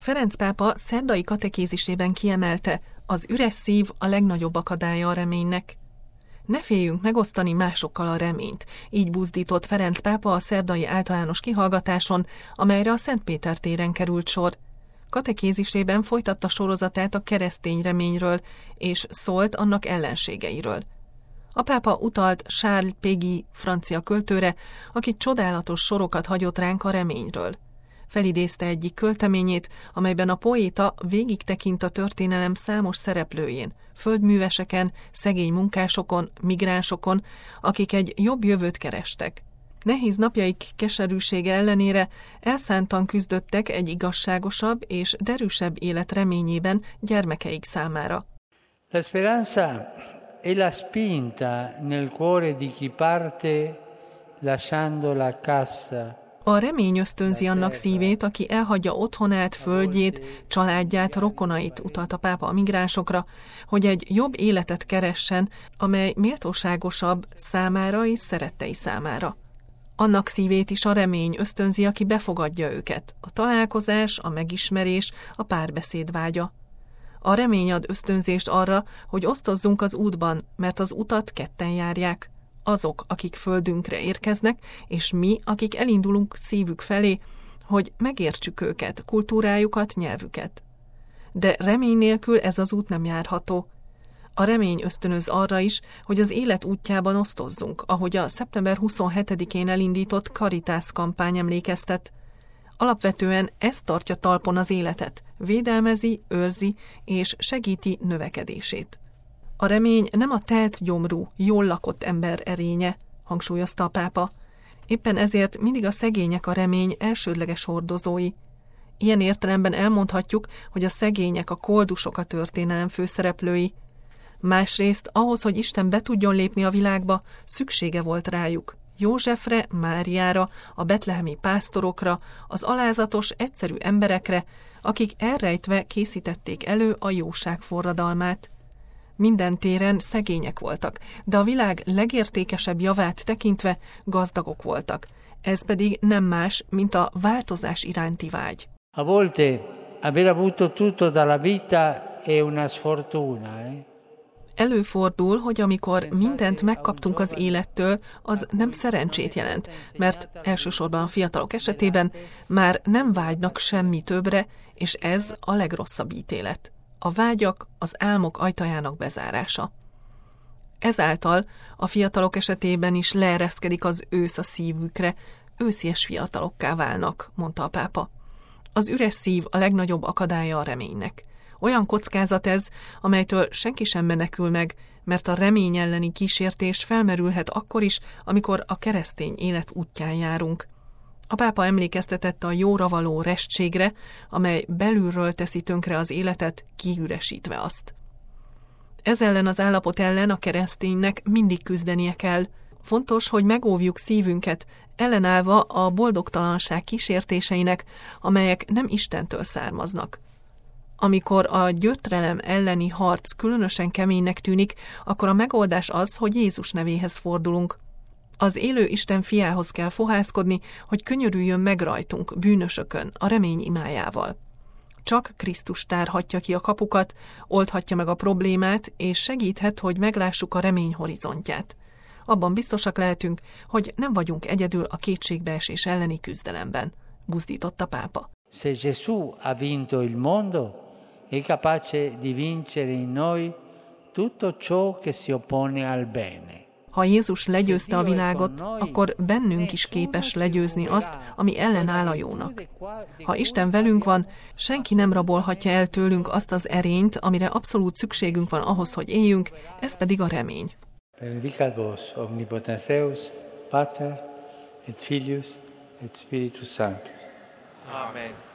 Ferenc pápa szerdai katekézisében kiemelte, az üres szív a legnagyobb akadálya a reménynek. Ne féljünk megosztani másokkal a reményt, így buzdított Ferenc pápa a szerdai általános kihallgatáson, amelyre a Szent Péter téren került sor. Katekézisében folytatta sorozatát a keresztény reményről, és szólt annak ellenségeiről. A pápa utalt Charles Péguy francia költőre, aki csodálatos sorokat hagyott ránk a reményről. Felidézte egyik költeményét, amelyben a poéta végig tekint a történelem számos szereplőjén, földműveseken, szegény munkásokon, migránsokon, akik egy jobb jövőt kerestek. Nehéz napjaik keserűsége ellenére elszántan küzdöttek egy igazságosabb és derűsebb élet reményében gyermekeik számára. La speranza è la spinta nel cuore di chi parte lasciando la casa. A remény ösztönzi annak szívét, aki elhagyja otthonát, földjét, családját, rokonait, utalt a pápa a migránsokra, hogy egy jobb életet keressen, amely méltóságosabb számára és szerettei számára. Annak szívét is a remény ösztönzi, aki befogadja őket, a találkozás, a megismerés, a párbeszéd vágya. A remény ad ösztönzést arra, hogy osztozzunk az útban, mert az utat ketten járják. Azok, akik földünkre érkeznek, és mi, akik elindulunk szívük felé, hogy megértsük őket, kultúrájukat, nyelvüket. De remény nélkül ez az út nem járható. A remény ösztönöz arra is, hogy az élet útjában osztozzunk, ahogy a szeptember 27-én elindított Caritas kampány emlékeztet. Alapvetően ez tartja talpon az életet, védelmezi, őrzi és segíti növekedését. A remény nem a telt gyomrú, jól lakott ember erénye, hangsúlyozta a pápa. Éppen ezért mindig a szegények a remény elsődleges hordozói. Ilyen értelemben elmondhatjuk, hogy a szegények, a koldusok a történelem főszereplői. Másrészt ahhoz, hogy Isten be tudjon lépni a világba, szüksége volt rájuk. Józsefre, Máriára, a betlehemi pásztorokra, az alázatos, egyszerű emberekre, akik elrejtve készítették elő a jóság forradalmát. Minden téren szegények voltak, de a világ legértékesebb javát tekintve gazdagok voltak. Ez pedig nem más, mint a változás iránti vágy. A volte aver avuto tutto dalla vita è una sfortuna. Előfordul, hogy amikor mindent megkaptunk az élettől, az nem szerencsét jelent, mert elsősorban a fiatalok esetében már nem vágynak semmi többre, és ez a legrosszabb ítélet. A vágyak, az álmok ajtajának bezárása. Ezáltal a fiatalok esetében is leereszkedik az ősz a szívükre, őszies fiatalokká válnak, mondta a pápa. Az üres szív a legnagyobb akadálya a reménynek. Olyan kockázat ez, amelytől senki sem menekül meg, mert a remény elleni kísértés felmerülhet akkor is, amikor a keresztény élet útján járunk. A pápa emlékeztetett a jóra való restségre, amely belülről teszi tönkre az életet, kiüresítve azt. Ez ellen az állapot ellen a kereszténynek mindig küzdenie kell. Fontos, hogy megóvjuk szívünket, ellenállva a boldogtalanság kísértéseinek, amelyek nem Istentől származnak. Amikor a gyötrelem elleni harc különösen keménynek tűnik, akkor a megoldás az, hogy Jézus nevéhez fordulunk. Az élő Isten fiához kell fohászkodni, hogy könyörüljön meg rajtunk, bűnösökön, a remény imájával. Csak Krisztus tárhatja ki a kapukat, oldhatja meg a problémát, és segíthet, hogy meglássuk a remény horizontját. Abban biztosak lehetünk, hogy nem vagyunk egyedül a kétségbeesés elleni küzdelemben, buzdított a pápa. Se Gesù ha vinto il mondo, è capace di vincere in noi tutto ciò che si oppone al bene. Ha Jézus legyőzte a világot, akkor bennünk is képes legyőzni azt, ami ellenáll a jónak. Ha Isten velünk van, senki nem rabolhatja el tőlünk azt az erényt, amire abszolút szükségünk van ahhoz, hogy éljünk, ez pedig a remény. Benedicat vos omnipotens Deus, Pater et Filius et Spiritus Sanctus. Amen.